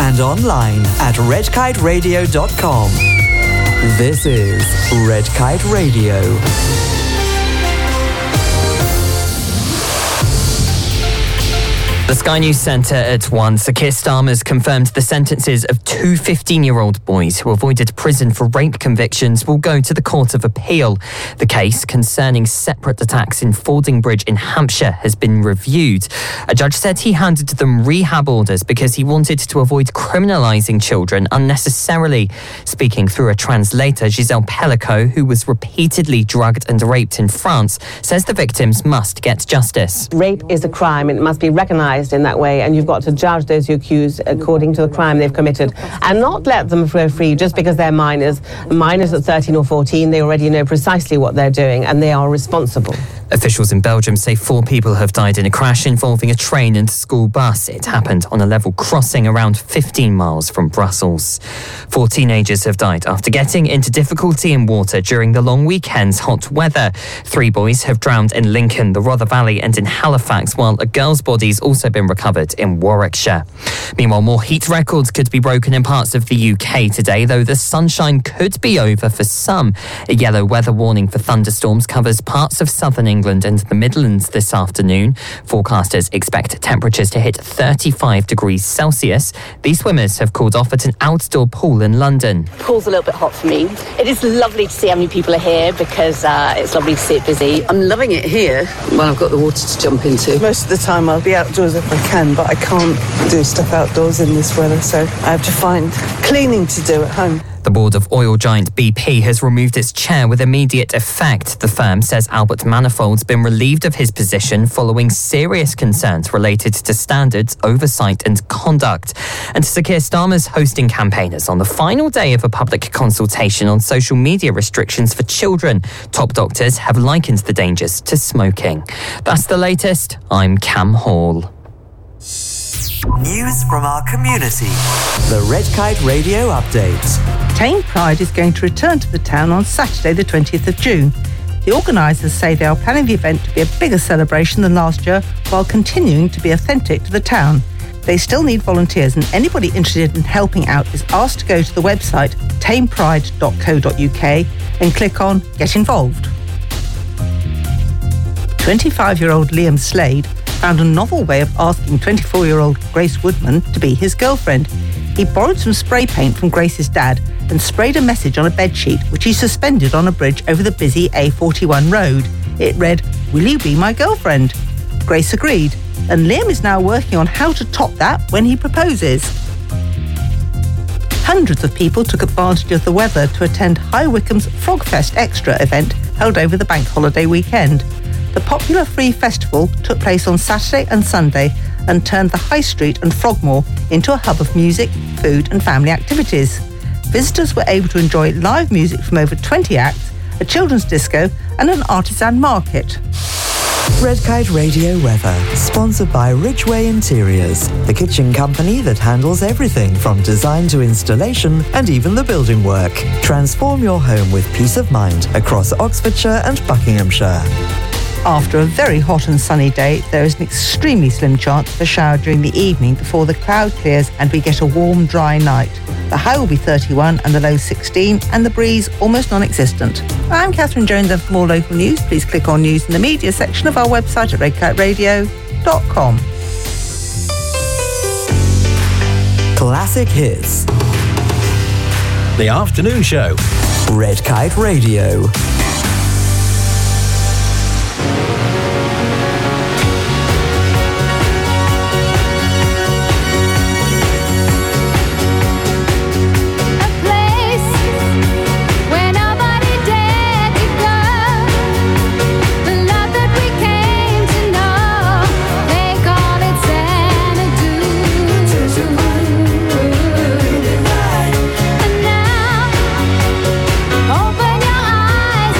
and online at redkiteradio.com. This is Red Kite Radio. The Sky News Centre at 1. Sir Keir Starmer's confirmed the sentences of two 15-year-old boys who avoided prison for rape convictions will go to the Court of Appeal. The case concerning separate attacks in Fordingbridge in Hampshire has been reviewed. A judge said he handed them rehab orders because he wanted to avoid criminalising children unnecessarily. Speaking through a translator, Giselle Pellico, who was repeatedly drugged and raped in France, says the victims must get justice. Rape is a crime and it must be recognised in that way, and you've got to judge those you accuse according to the crime they've committed and not let them go free just because they're minors. Minors at 13 or 14, they already know precisely what they're doing and they are responsible. Officials in Belgium say 4 people have died in a crash involving a train and school bus. It happened on a level crossing around 15 miles from Brussels. 4 teenagers have died after getting into difficulty in water during the long weekend's hot weather. 3 boys have drowned in Lincoln, the Rother Valley and in Halifax, while a girl's body's also been recovered in Warwickshire. Meanwhile, more heat records could be broken in parts of the UK today, though the sunshine could be over for some. A yellow weather warning for thunderstorms covers parts of southern England and the Midlands this afternoon. Forecasters expect temperatures to hit 35 degrees Celsius. These swimmers have cooled off at an outdoor pool in London. The pool's a little bit hot for me. It is lovely to see how many people are here because it's lovely to see it busy. I'm loving it here when I've got the water to jump into. Most of the time I'll be outdoors if I can, but I can't do stuff outdoors in this weather, so I have to find cleaning to do at home. The board of oil giant BP has removed its chair with immediate effect. The firm says Albert Manifold's been relieved of his position following serious concerns related to standards, oversight and conduct. And Sir Keir Starmer's hosting campaigners on the final day of a public consultation on social media restrictions for children. Top doctors have likened the dangers to smoking. That's the latest. I'm Cam Hall. News from our community. The Red Kite Radio Update. Tame Pride is going to return to the town on Saturday the 20th of June. The organisers say they are planning the event to be a bigger celebration than last year while continuing to be authentic to the town. They still need volunteers, and anybody interested in helping out is asked to go to the website tamepride.co.uk and click on Get Involved. 25-year-old Liam Slade found a novel way of asking 24-year-old Grace Woodman to be his girlfriend. He borrowed some spray paint from Grace's dad and sprayed a message on a bedsheet which he suspended on a bridge over the busy A41 road. It read, "Will you be my girlfriend?" Grace agreed, and Liam is now working on how to top that when he proposes. Hundreds of people took advantage of the weather to attend High Wycombe's Frogfest Extra event held over the bank holiday weekend. The popular free festival took place on Saturday and Sunday and turned the High Street and Frogmore into a hub of music, food and family activities. Visitors were able to enjoy live music from over 20 acts, a children's disco and an artisan market. Red Kite Radio weather, sponsored by Ridgeway Interiors, the kitchen company that handles everything from design to installation and even the building work. Transform your home with peace of mind across Oxfordshire and Buckinghamshire. After a very hot and sunny day, there is an extremely slim chance of a shower during the evening before the cloud clears and we get a warm, dry night. The high will be 31 and the low 16 and the breeze almost non-existent. I'm Catherine Jones, and for more local news, please click on News in the Media section of our website at redkiteradio.com. Classic hits. The afternoon show. Red Kite Radio. Open your eyes.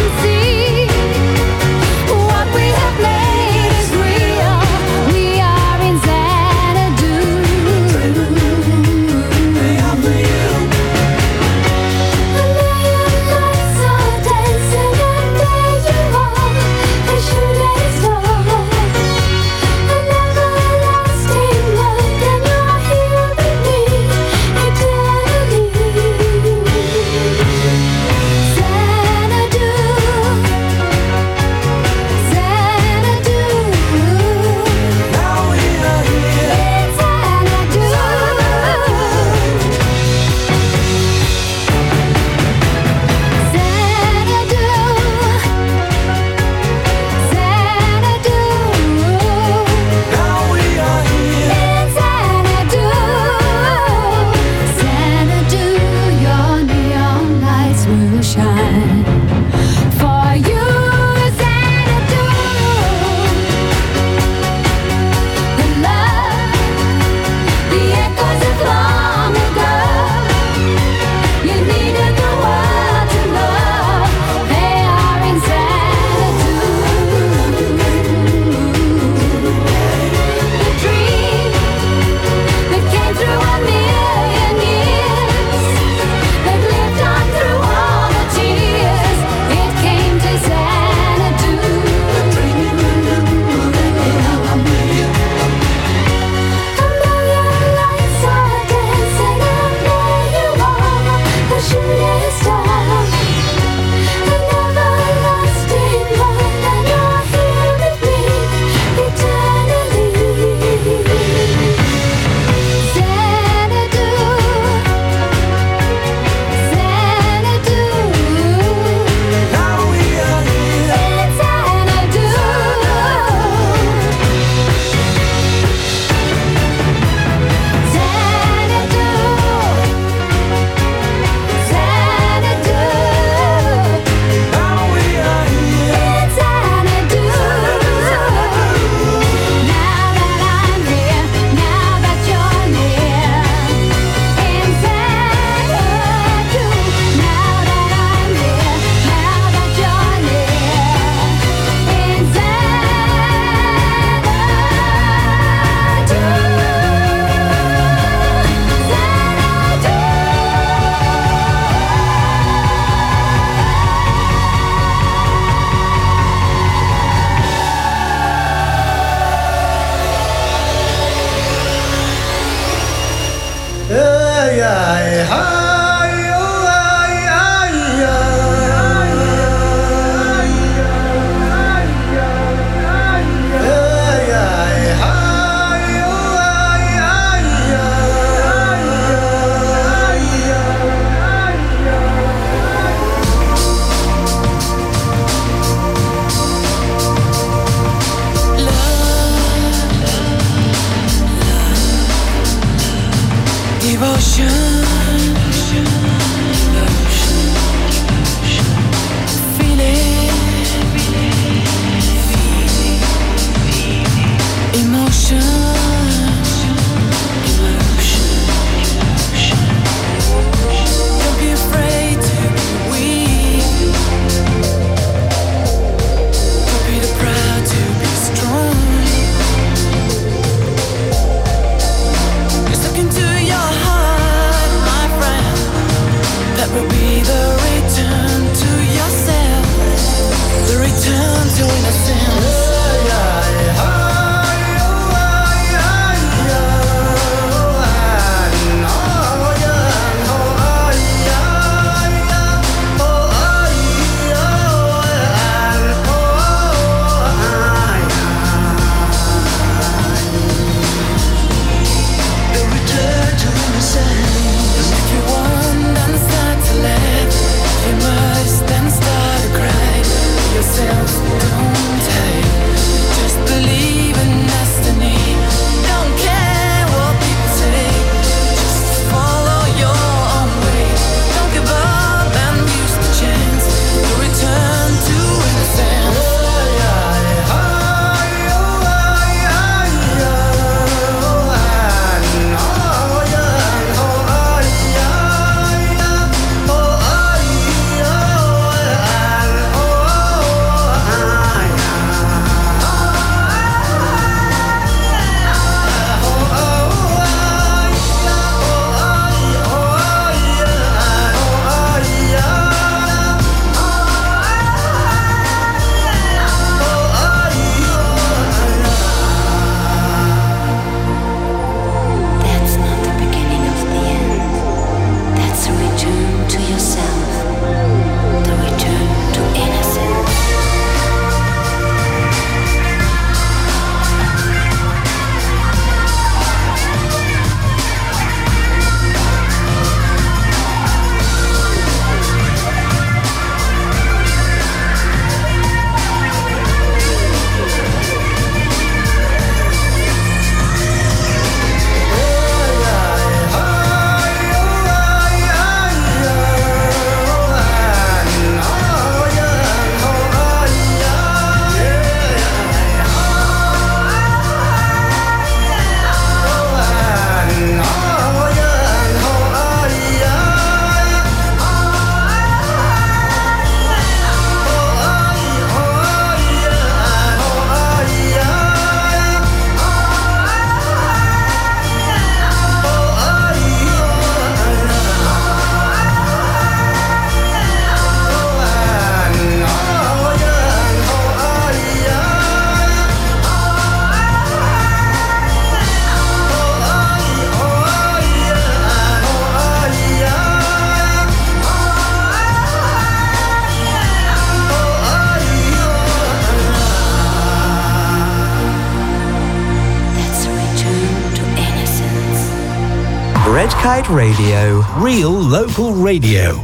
Red Kite Radio. Real local radio.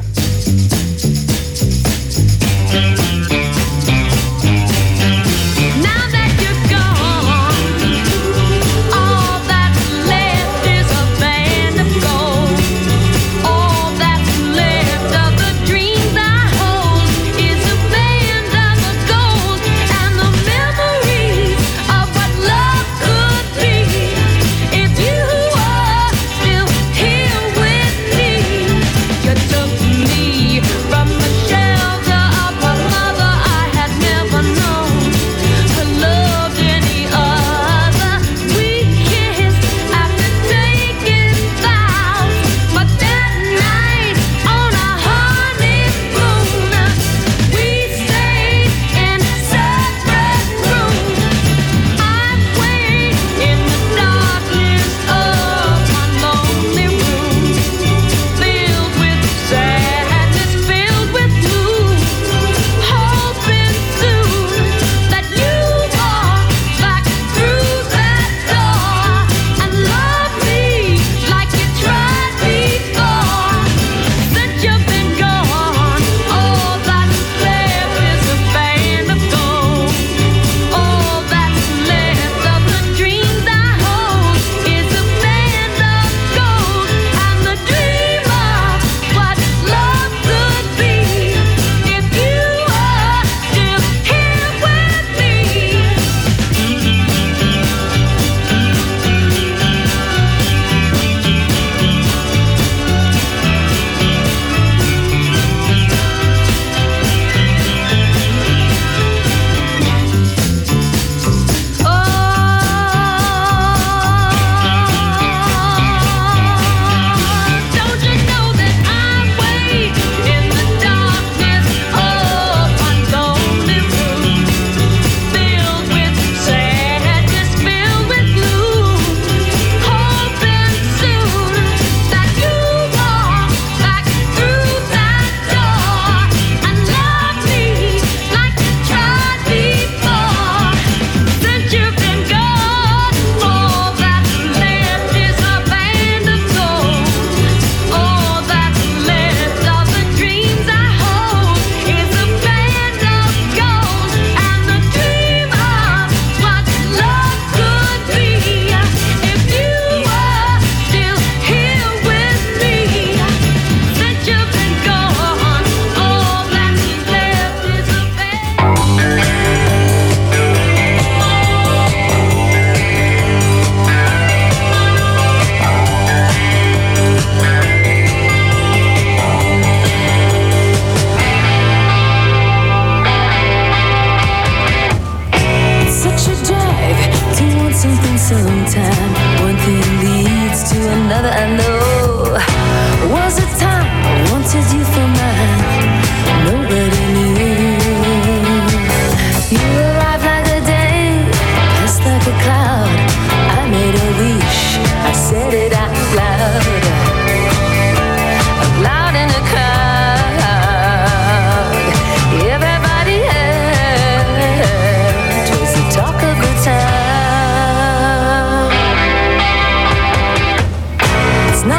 Me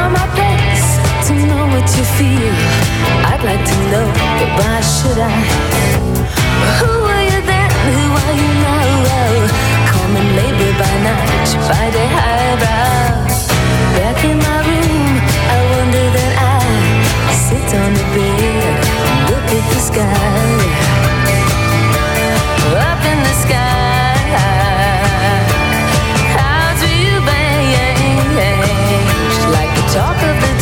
find my place to know what you feel. I'd like to know, but why should I? Who were you then? Who are you now? Common labor by night, by day highbrow. Back in my room, I wonder that I sit on the bed and look at the sky. Up in the sky, how do you change like the talk of the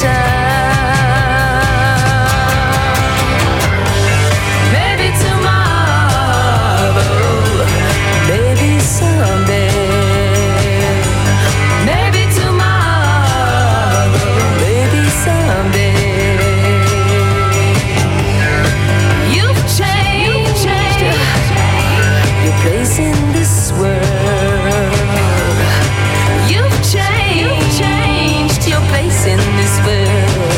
town? Maybe tomorrow, maybe someday. Maybe tomorrow, maybe someday. You've changed your place in this world. You've changed your place in this world.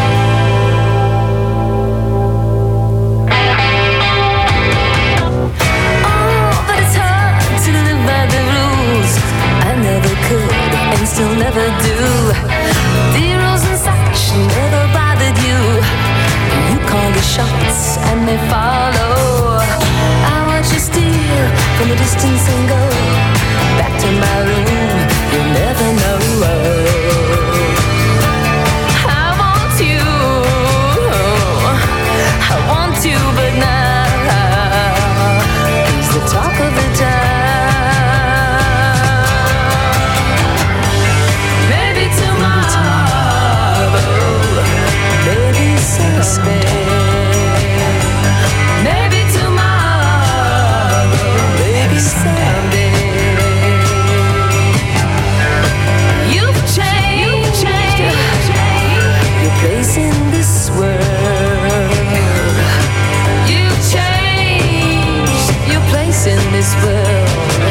Oh, but it's hard to live by the rules. I never could and still never do. The rules and such never bothered you. You call the shots and they follow. I watch you steal from a distance and go back to my room. You'll never know. I want you, but now he's the talk of the town. Maybe tomorrow, maybe someday. Maybe tomorrow, maybe someday. You've changed your place in this world. You've changed your place in this world.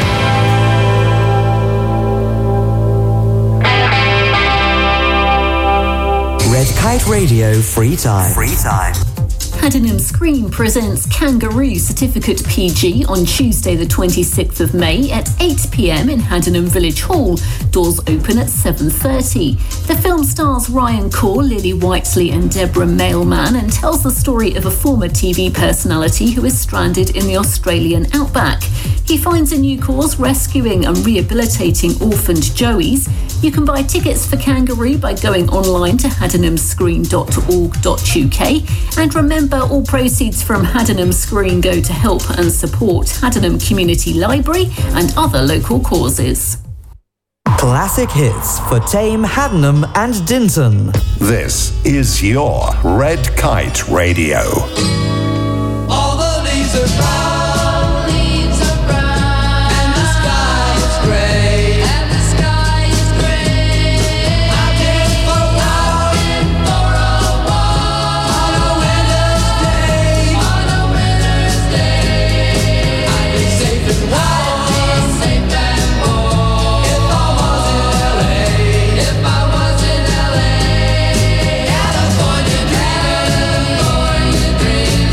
Red Kite Radio Free Time. Haddenham Screen presents Kangaroo Certificate PG on Tuesday the 26th of May at 8 p.m. in Haddenham Village Hall. Doors open at 7:30. The film stars Ryan Kaur, Lily Whiteley and Deborah Mailman and tells the story of a former TV personality who is stranded in the Australian outback. He finds a new cause rescuing and rehabilitating orphaned joeys. You can buy tickets for Kangaroo by going online to haddenhamscreen.org.uk. And remember, all proceeds from Haddenham Screen go to help and support Haddenham Community Library and other local causes. Classic hits for Tame, Haddenham and Dinton. This is your Red Kite Radio. All the leaves are brown. And the sky is grey. I've been for a walk. On a winter's day. I'd be safe and warm. If I was in LA. California dreaming.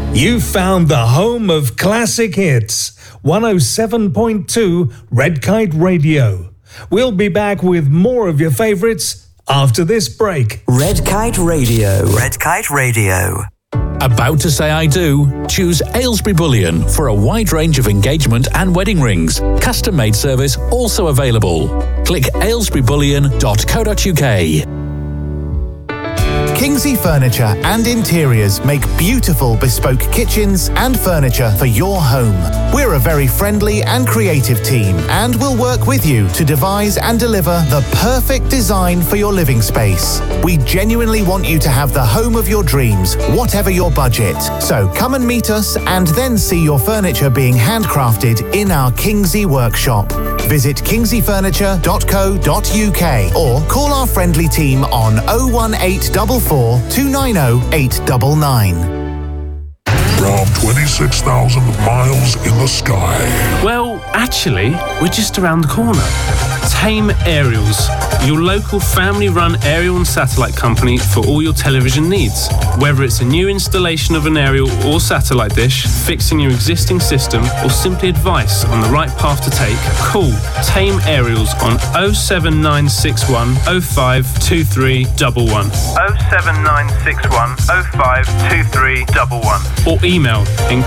You found the home of classic hits, 107.2 Red Kite Radio. We'll be back with more of your favourites after this break. Red Kite Radio. Red Kite Radio. About to say I do? Choose Aylesbury Bullion for a wide range of engagement and wedding rings. Custom-made service also available. Click aylesburybullion.co.uk. Kingsley Furniture and Interiors make beautiful bespoke kitchens and furniture for your home. We're a very friendly and creative team and will work with you to devise and deliver the perfect design for your living space. We genuinely want you to have the home of your dreams, whatever your budget. So come and meet us and then see your furniture being handcrafted in our Kingsley workshop. Visit kingsleyfurniture.co.uk or call our friendly team on 01844 290 899. From 26,000 miles in the sky. Well, actually, we're just around the corner. Tame Aerials, your local family-run aerial and satellite company for all your television needs. Whether it's a new installation of an aerial or satellite dish, fixing your existing system, or simply advice on the right path to take, call Tame Aerials on 07961 052311. 07961 052311. Or email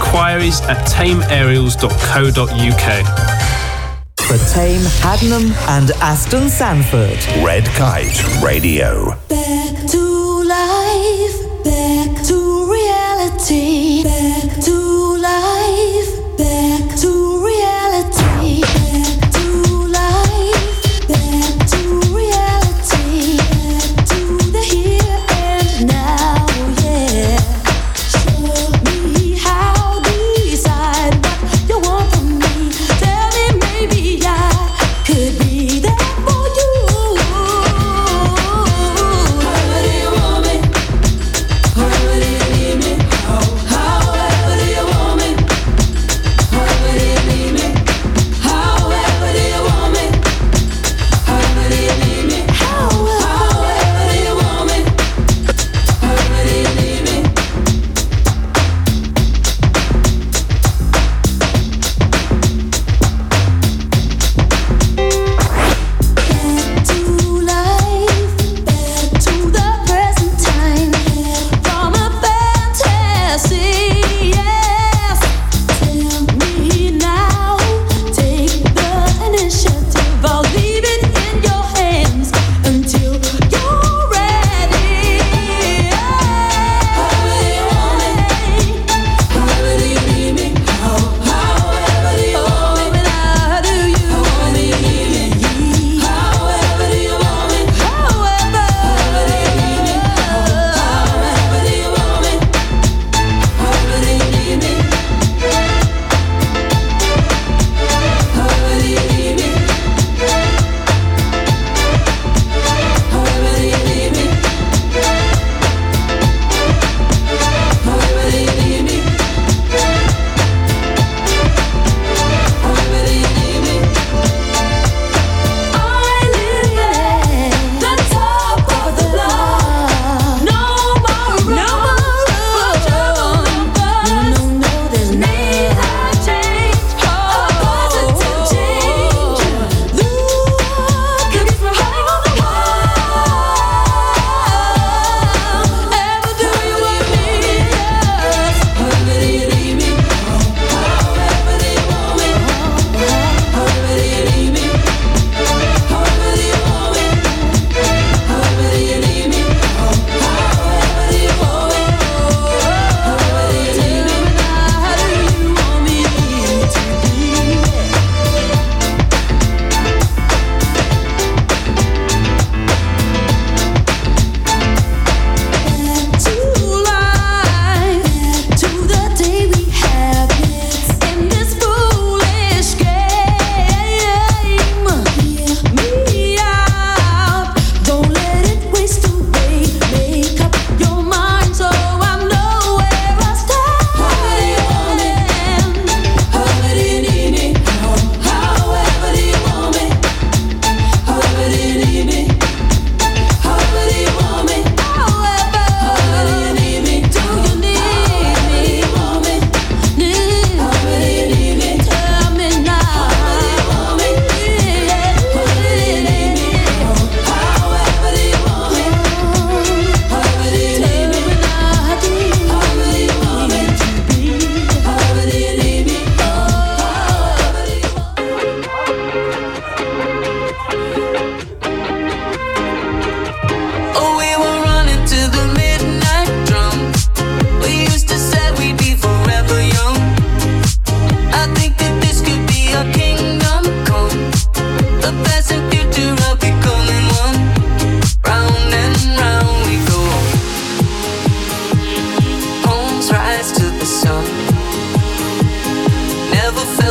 inquiries@tameaerials.co.uk. For Tame, Haddenham and Aston Sandford. Red Kite Radio. Back to life, back to reality, back to life, back to reality, back to life, back to reality, back to the here and now, yeah. Show me how to decide what you want from me. Tell me maybe I could be there for you. How do you want me?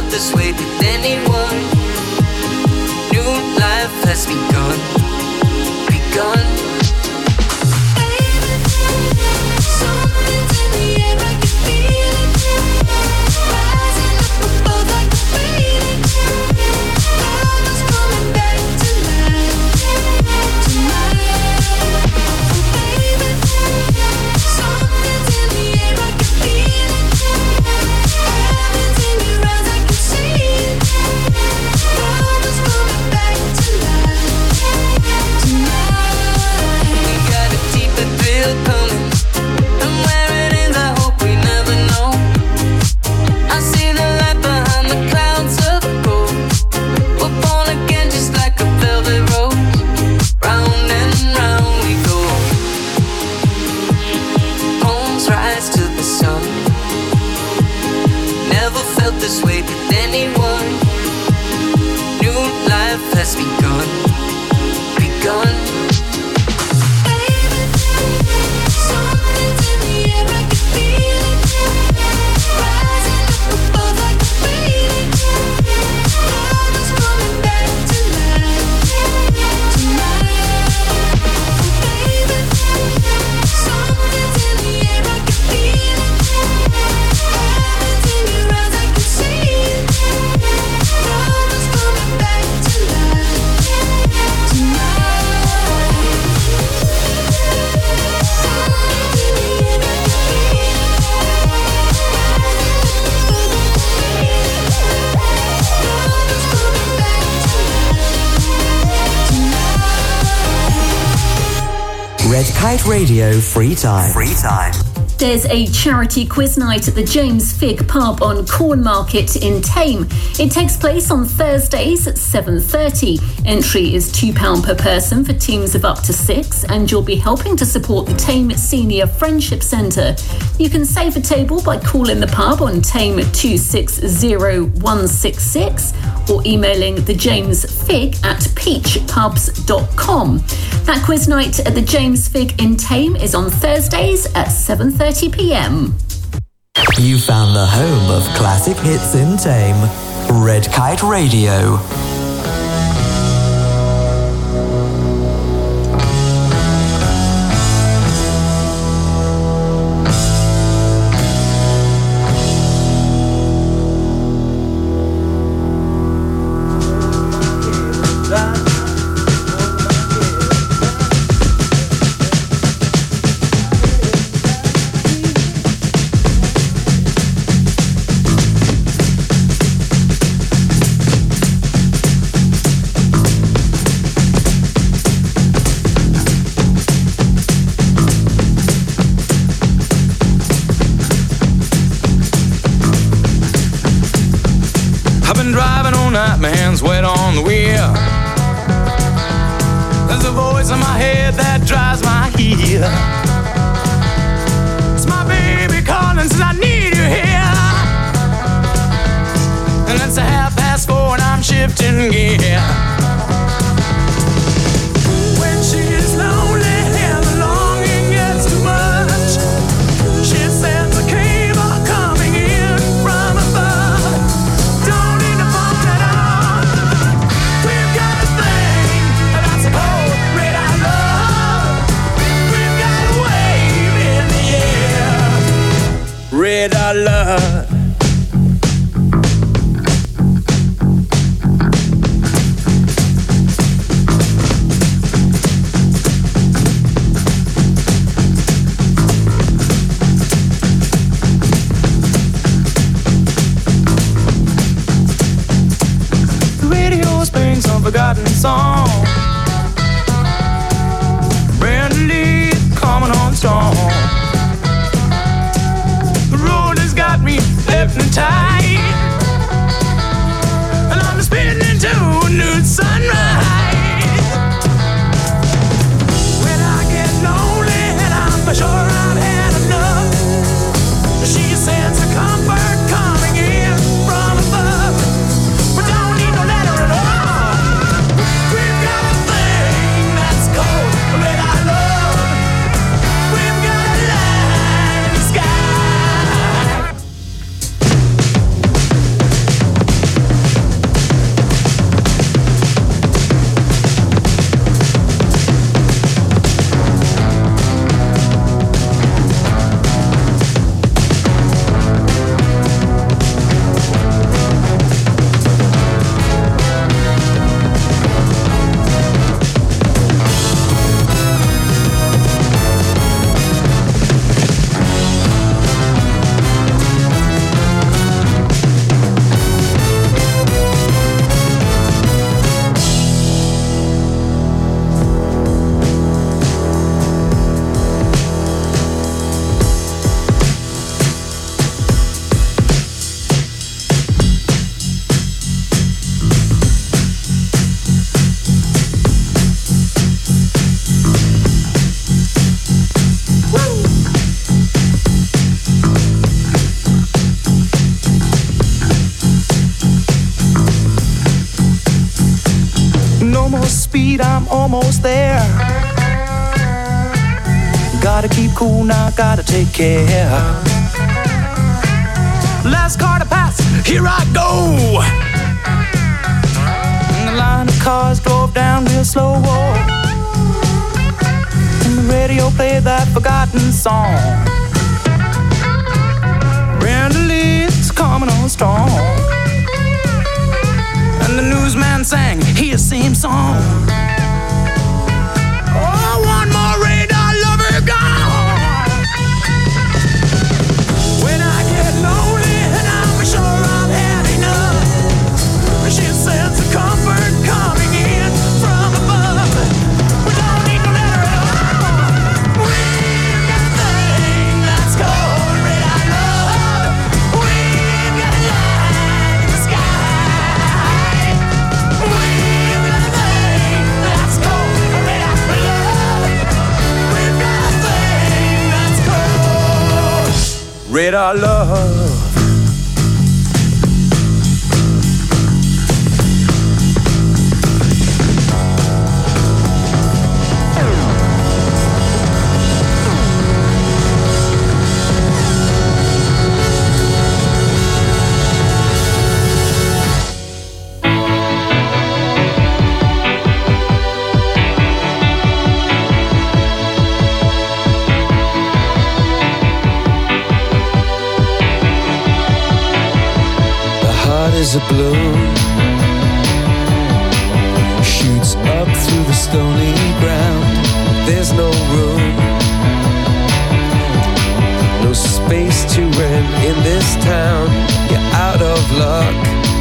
this way with anyone. New life has begun. Something's in the air, I can feel it. Rising up above like a feeling. Love is coming back to life tonight. Baby, something's in the air, I can feel it. Heaven's in your eyes, I can see it. Love is coming back to life tonight. We got a deeper thrill coming. And where it ends, I hope we never know. I see the light behind the clouds of gold. We're born again just like a velvet rose. Round and round we go. Homes rise to the sun. Never felt this way with anyone. New life has begun. Something's in the air, I can feel it. Rising up above like a feeling. Love is coming back to life tonight. Baby, something's in the air, I can feel it. Heaven's in your eyes, I can see it. Love is coming back to life tonight. Red Kite Radio Free Time. Free Time. There's a charity quiz night at the James Fig pub on Cornmarket in Thame. It takes place on Thursdays at 7:30. Entry is £2 per person for teams of up to 6, and you'll be helping to support the Thame Senior Friendship Centre. You can save a table by calling the pub on Thame 260166 or emailing the James Fig at peachpubs.com. That quiz night at the James Fig in Thame is on Thursdays at 7:30 p.m. You found the home of classic hits in Thame. Red Kite Radio. My hands wet on the wheel. There's a voice in my head that drives my heel. It's my baby calling, says I need you here. And it's 4:30 and I'm shifting gear. When she is lonely and the longing gets too much, she sends a cable coming in from above. Don't need to phone at all. We've got a thing that's called red eye love. We've got a wave in the air. Red eye love. Forgotten song. Brand new leaf coming on strong. The road has got me hypnotized, and I'm spinning into a new sunrise. When I get lonely and I'm for sure I've had enough, she sends a comfort coming in from above. But don't need no letter at all. I'm almost there. Gotta keep cool now, gotta take care. Last car to pass, here I go. And the line of cars drove down real slow. And the radio played that forgotten song. Brenda Lee's coming on strong. And the newsman sang his same song. Oh, one more radar lover gone. When I get lonely and I'm sure I've had enough, she sends a comfort coming in from above. We don't need no letter at all. We've got a thing that's called radar love. We've got a light in the sky. We've got a thing that's called radar love. We've got a thing that's called radar love. Is a bloom, shoots up through the stony ground. There's no room, no space to rent in this town. You're out of luck,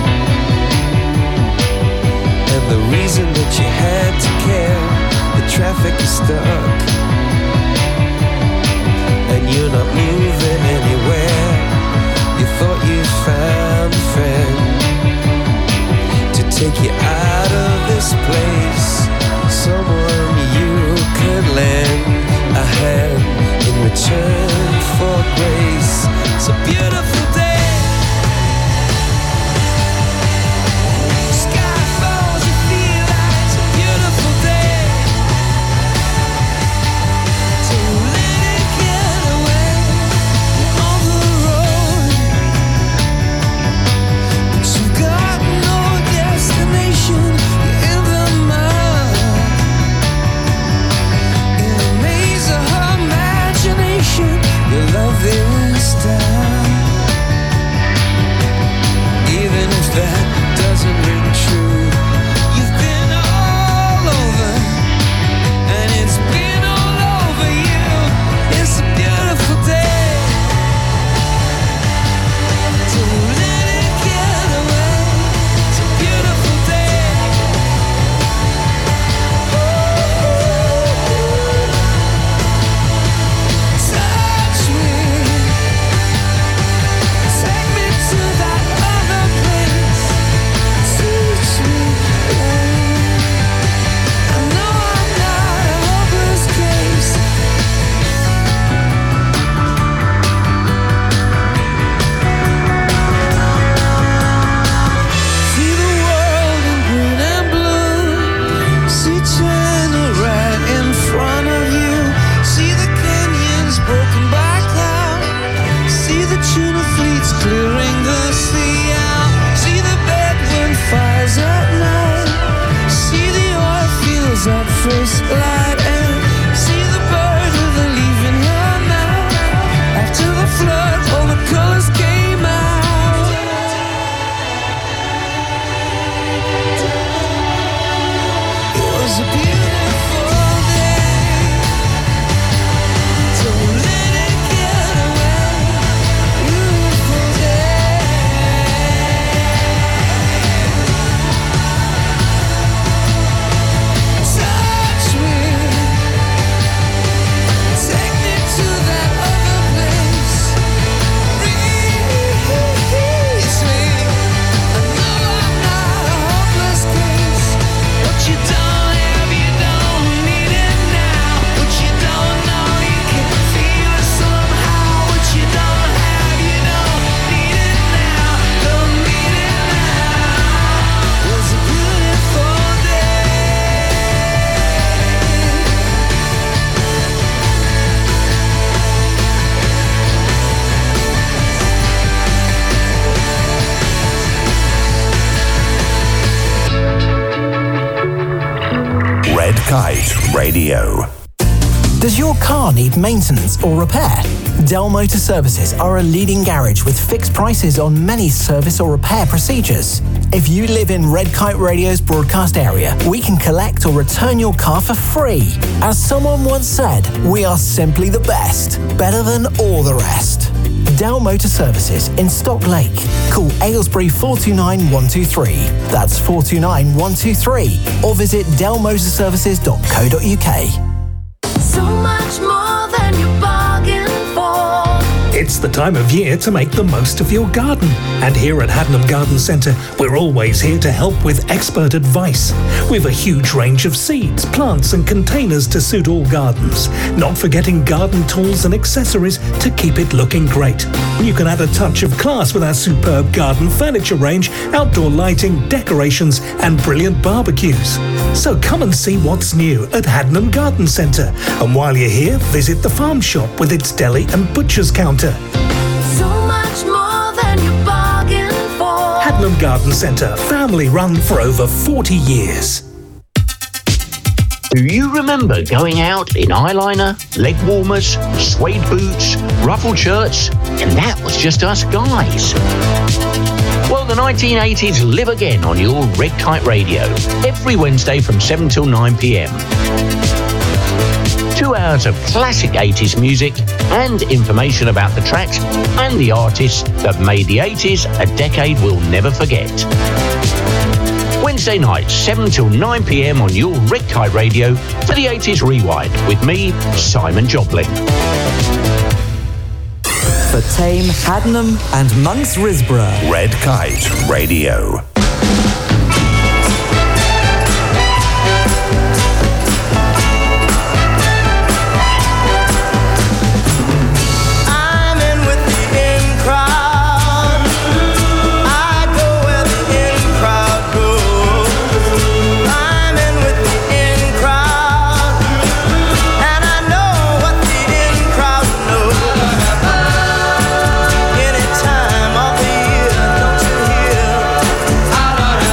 and the reason that you had to care, the traffic is stuck, and you're not moving anywhere. You thought you found a friend to take you out of this place, someone you could lend a hand in return for grace. It's a beautiful day. Sky falls, you feel like it's a beautiful day. Radio. Does your car need maintenance or repair? Dell Motor Services are a leading garage with fixed prices on many service or repair procedures. If you live in Red Kite Radio's broadcast area, we can collect or return your car for free. As someone once said, we are simply the best, better than all the rest. Dell Motor Services in Stock Lake. Call Aylesbury 429 123. That's 429 123. Or visit dellmotorservices.co.uk. So much more than you bargained for. It's the time of year to make the most of your garden. And here at Haddenham Garden Centre, we're always here to help with expert advice. We've a huge range of seeds, plants and containers to suit all gardens. Not forgetting garden tools and accessories to keep it looking great. You can add a touch of class with our superb garden furniture range, outdoor lighting, decorations and brilliant barbecues. So come and see what's new at Haddenham Garden Centre. And while you're here, visit the farm shop with its deli and butcher's counter. So much more than you bargained for. Haddenham Garden Centre, family run for over 40 years. Do you remember going out in eyeliner, leg warmers, suede boots, ruffled shirts, and that was just us guys? Well, the 1980s live again on your Red Kite Radio, every Wednesday from 7 till 9 p.m. 2 hours of classic 80s music and information about the tracks and the artists that made the 80s a decade we'll never forget. Wednesday nights, 7 till 9 p.m. on your Red Kite Radio for the 80s Rewind with me, Simon Joplin. For Tame, Haddenham and Monks Risborough. Red Kite Radio. Anytime of the year, don't you hear?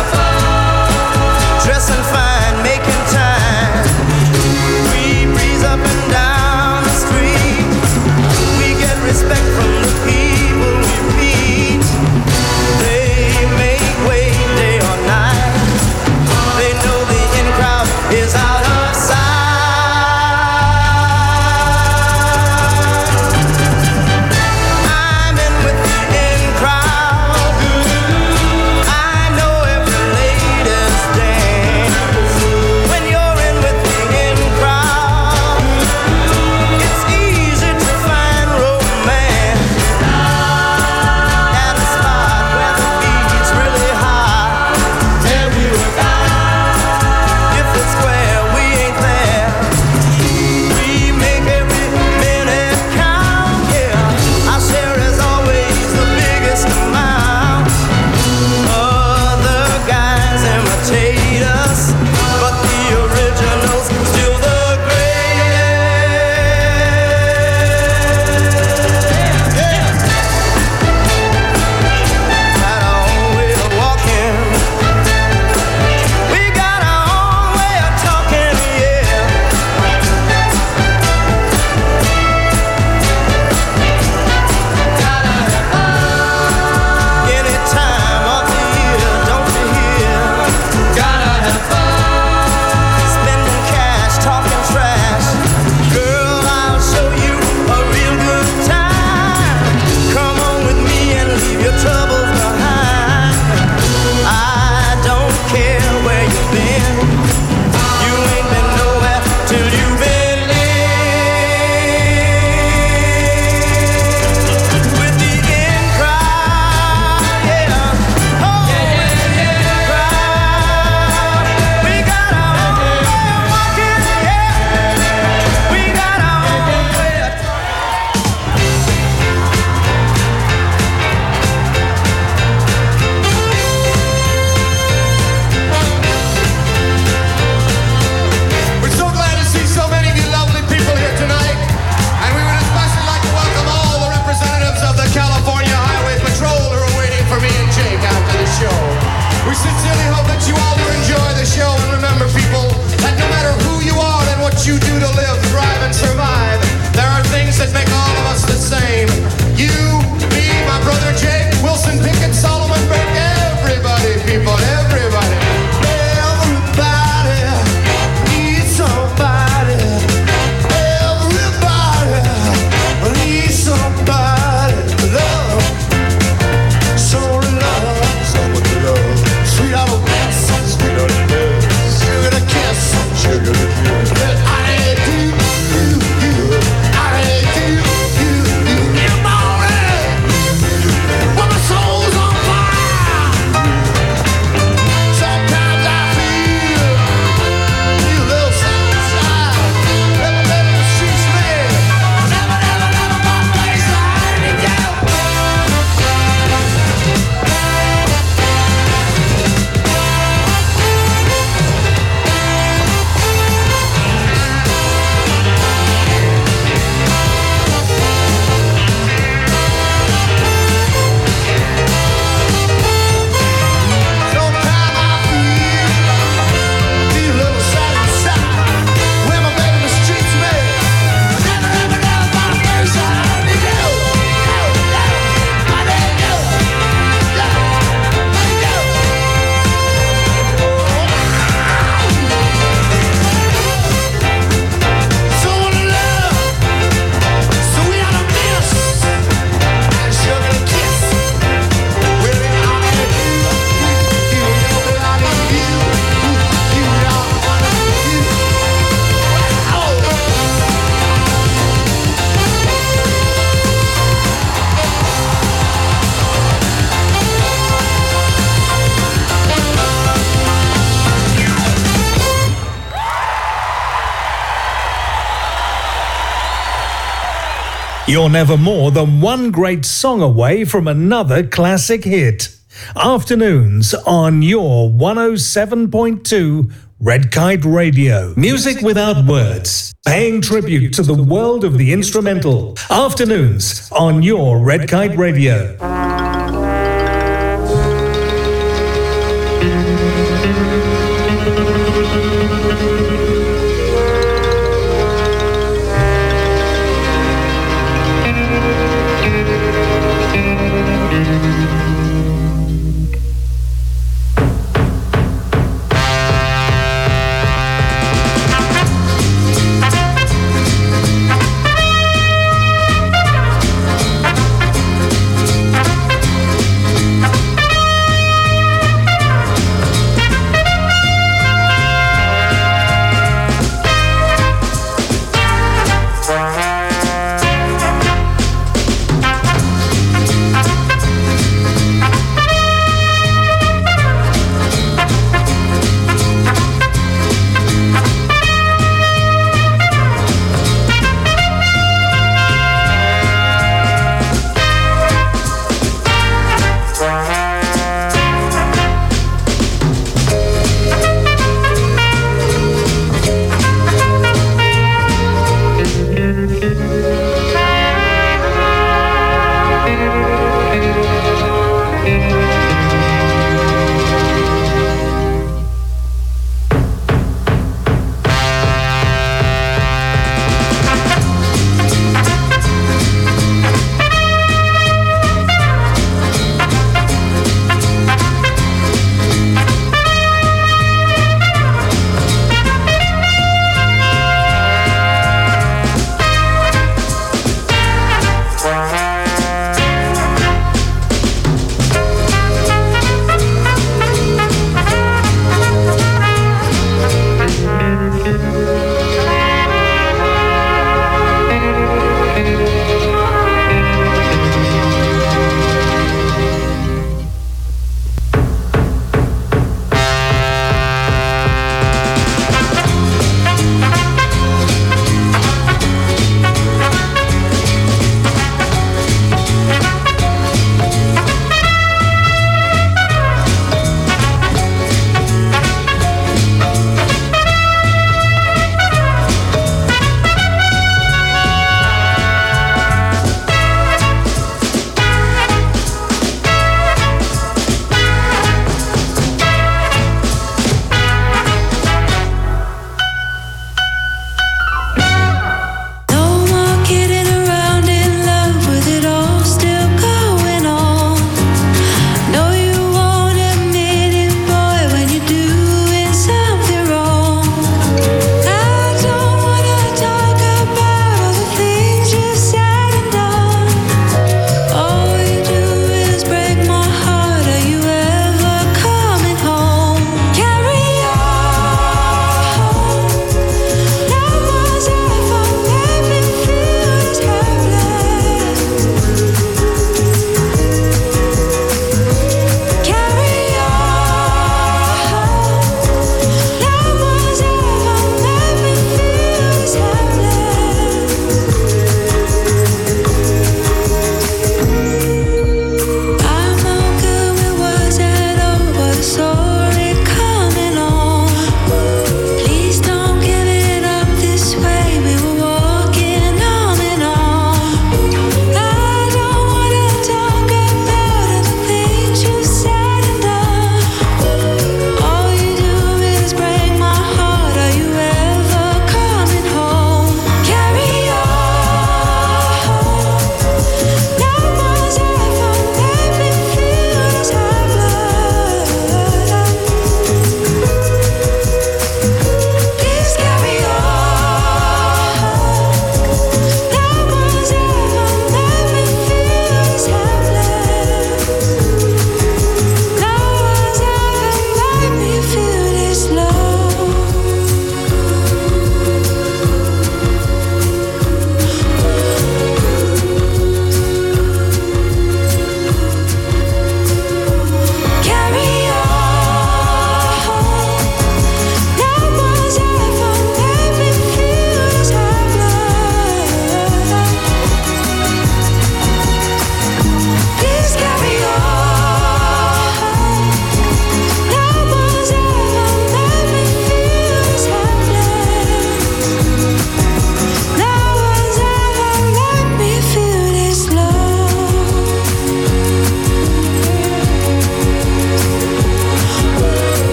You're never more than one great song away from another classic hit. Afternoons on your 107.2 Red Kite Radio. Music without words. Paying tribute to the world of the instrumental. Afternoons on your Red Kite Radio.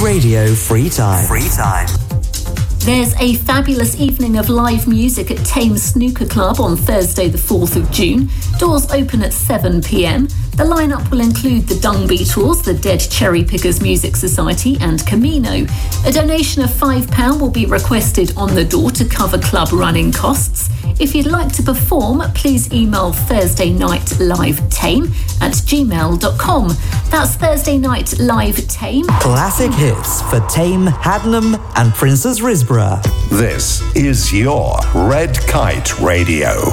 Radio Free Time. Free time. There's a fabulous evening of live music at Thames Snooker Club on Thursday the 4th of June. Doors open at 7 p.m. The lineup will include the Dung Beatles, the Dead Cherry Pickers Music Society and Camino. A donation of £5 will be requested on the door to cover club running costs. If you'd like to perform, please email thursdaynightlivetame@gmail.com. That's Thursday Night Live Tame. Classic hits for Tame, Haddenham and Princess Risborough. This is your Red Kite Radio.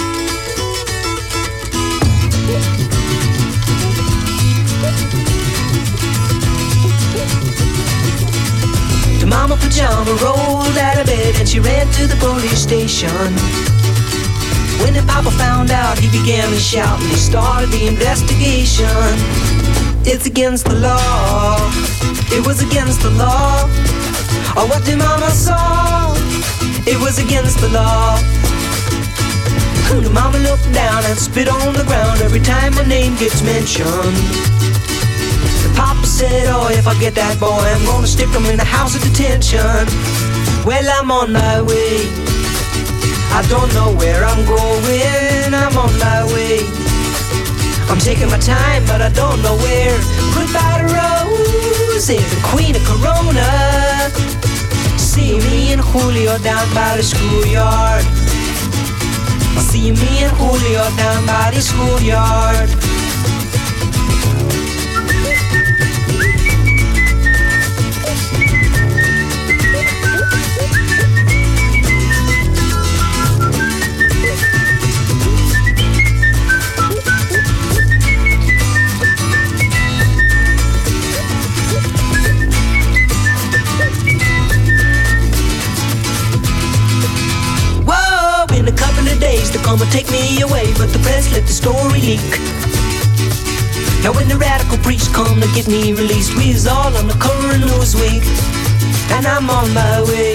The mama pajama rolled out of bed and she ran to the police station. When the papa found out, he began to shout and he started the investigation. It's against the law. It was against the law. Oh, what the mama saw, it was against the law. The mama looked down and spit on the ground every time my name gets mentioned. The papa said, oh, if I get that boy, I'm gonna stick him in the house of detention. Well, I'm on my way. I don't know where I'm going. I'm on my way. I'm taking my time, but I don't know where. Goodbye to Rose, the queen of Corona. See me and Julio down by the schoolyard. See me and Julio down by the schoolyard. They're gonna take me away, but the press let the story leak. Now when the radical preach come to get me released, we is all on the current news week. And I'm on my way.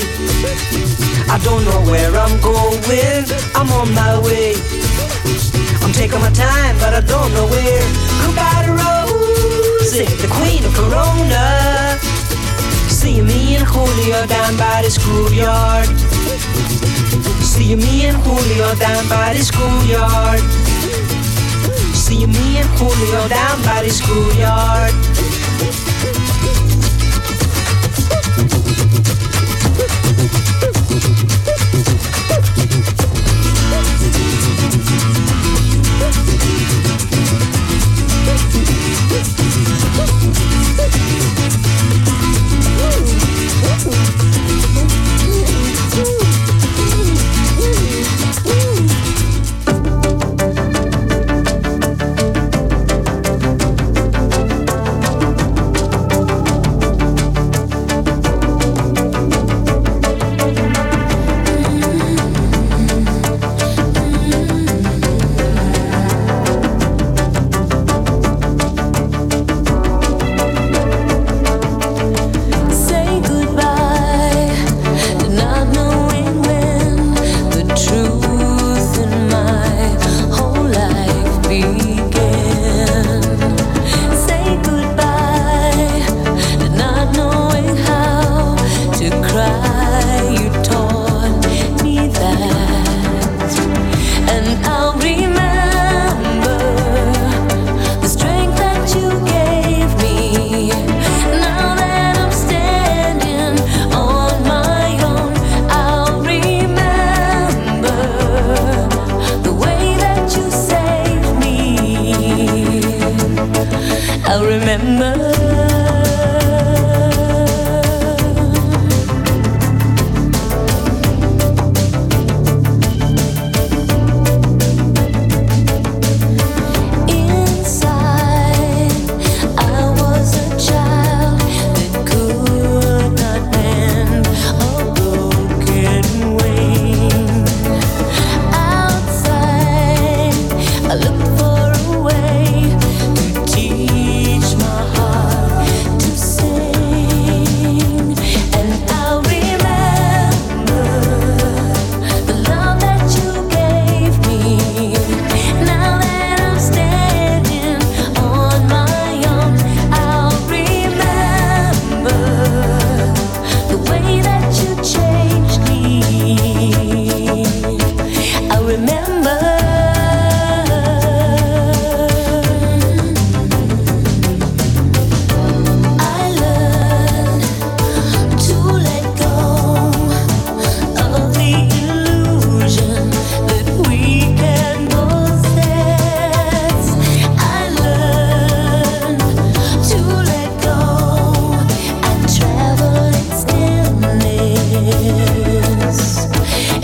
I don't know where I'm going. I'm on my way. I'm taking my time, but I don't know where. Goodbye to Rose, the queen of Corona. See me and Julio down by the schoolyard. See me and Julio down by the schoolyard. See me and Julio down by the schoolyard. I look for a way to teach my heart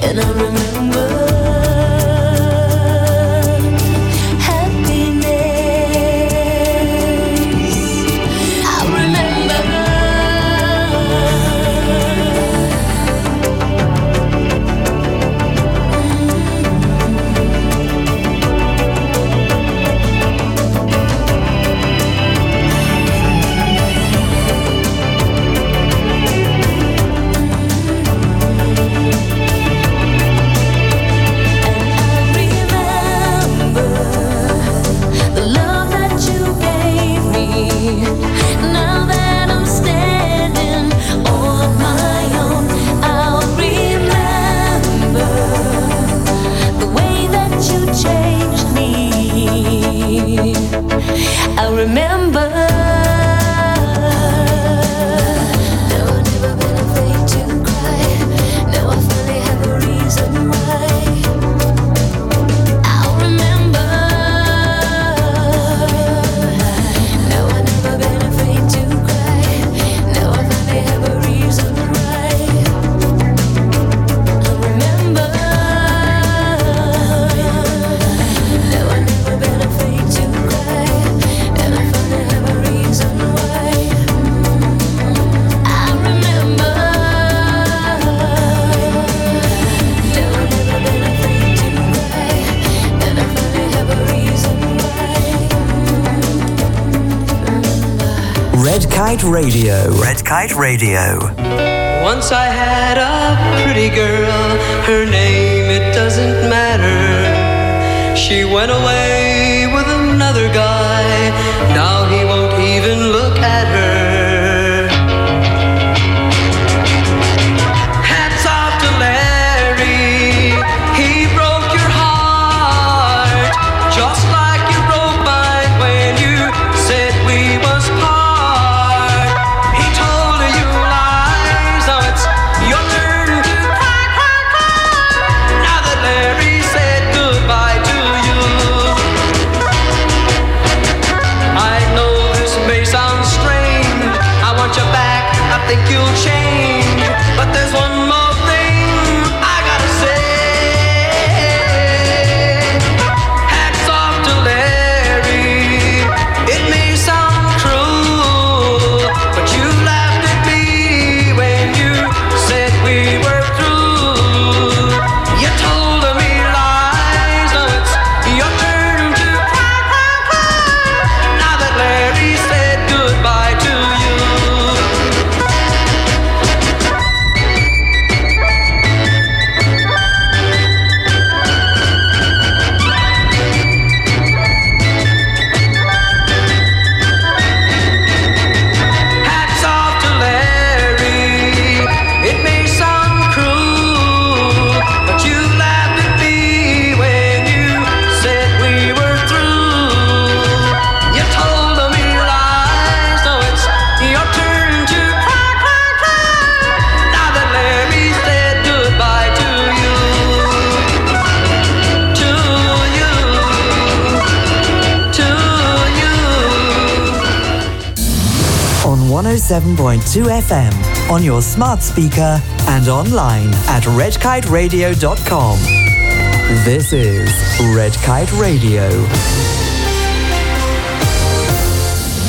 and I remember happiness. I remember the love that you gave me. Now that I'm standing on my own, I'll remember the way that you changed me. I remember. Now I've never been afraid to cry. Now I finally have a reason why. I'll remember. Now I've never been afraid to cry. Now I finally have a reason why. I'll remember. Now I've never been afraid to cry. And I finally have a reason why. I remember. Now I've never been afraid to cry. And I finally have a reason Red Kite Radio. Red Kite Radio. Once I had a pretty girl, her name, it doesn't matter. She went away with another guy, now he won't even look at her. Hats off to Larry, he broke your heart, just like you broke mine when you said we was part. He told you lies, now it's your turn to cry, cry, cry. Now that Larry said goodbye to you. I know this may sound strange, I want you back, I think you'll change. But there's one more thing I gotta say. Hats off to Larry, it may sound cruel, but you laughed at me when you said we were through. You told me lies, now it's your turn to cry, cry, cry. Now that Larry said goodbye to you. Hats off to Larry, it may sound cruel, but you laughed at me when you said we were through. You told me lies, now it's your turn to cry, cry, cry. Now that Larry said goodbye to you. To you. To you. On 107.2 FM, on your smart speaker, and online at redkiteradio.com. This is Red Kite Radio.